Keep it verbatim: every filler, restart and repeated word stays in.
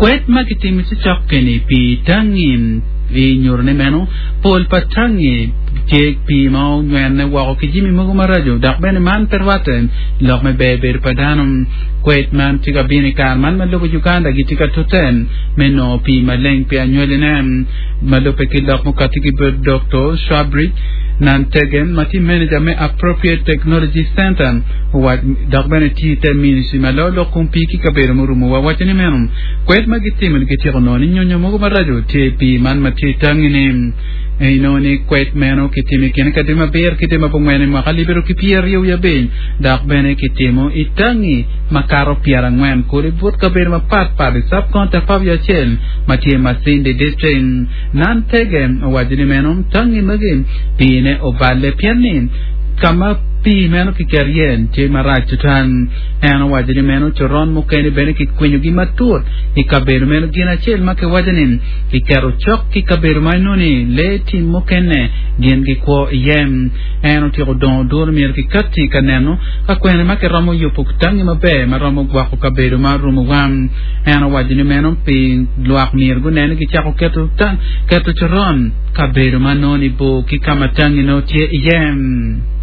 kwet makitimi si chokeni pi tangin vi nyorne meno pol patangi ke pi mau ngene wa ko kijimi mugo marajo dak ben man perwaten lok me beber padanum kwet man tiga bini kar man man logo Uganda gitika toten meno pi maleng pi anywele nem malope kilok mo katiki ber doctor Shabri nan tegen mati manager me appropriate technology center wa dak ben ti terminisi malolo kumpi ki kabero murumu wa watini menum kwet magitim gitiro no ni nyonyo mugo marajo te pi man mati tangini ay no ni kwet meno kitimi ken kadima ber kitima pumene makalibero ki pier yo ya ben dak bene kitimo itangi makaro piara ngwen ko ribut ka ber mapat pa sub konta pavya chen matie masinde detrain nan tegen wajini menom tangi magin pine obale pianin kama pi meno ki karien che marachutan eno wajini meno choron mukene bene ki kwenyo gi matur ki kaberu meno gina chel make wajanin ki karo chok ki kaberu mainoni leti mukene gen gi ko yem eno tiro don dur mir ki katti kaneno ka kwene make ramo yupuk tangi mabe maramo gwa ko kaberu marumu wam eno wajini meno pi luak mir gu neno ki chako ketu tan ketu choron kaberu manoni bo ki kamatangi no tie yem